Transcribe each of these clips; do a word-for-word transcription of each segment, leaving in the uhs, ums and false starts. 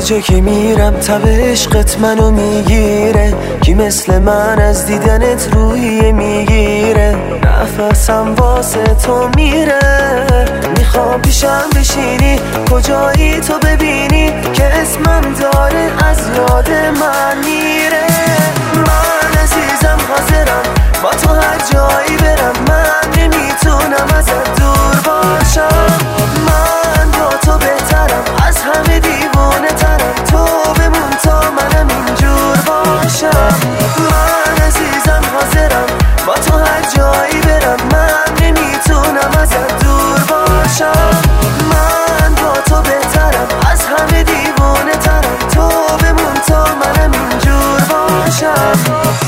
جا که میرم تب عشقت منو میگیره، کی مثل من از دیدنت روحیه میگیره، نفسم واسه تو میره، میخوام پیشم بشینی، کجایی تو ببینی که اسمم داره از یاد من میره. من عزیزم حاضرم با تو هر جایی برم، من نمیتونم ازت دور باشم، من با تو بهترم، از همه دیوانه ترم، تو بمون تا منم اینجور باشم. من عزیزم حاضرم با تو هر جایی برم، من نمیتونم ازت دور باشم، من با تو بهترم، از همه دیوانه ترم، تو بمون تا منم اینجور باشم.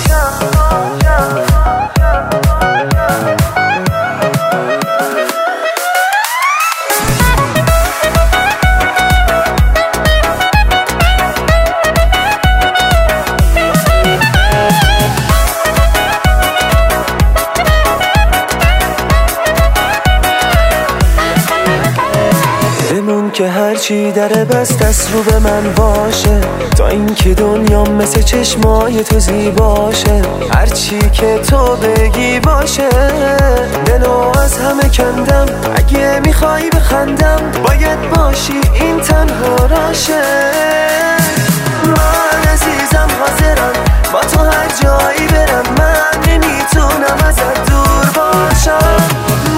که هرچی دره بست دست رو به من باشه، تا اینکه دنیا مثل چشمای تو زیباشه، هرچی که تو بگی باشه، دلو از همه کندم، اگه میخوای بخندم باید باشی این تنها راشه. من عزیزم حاضرم با تو هر جایی برم، من نمیتونم ازت دور باشم،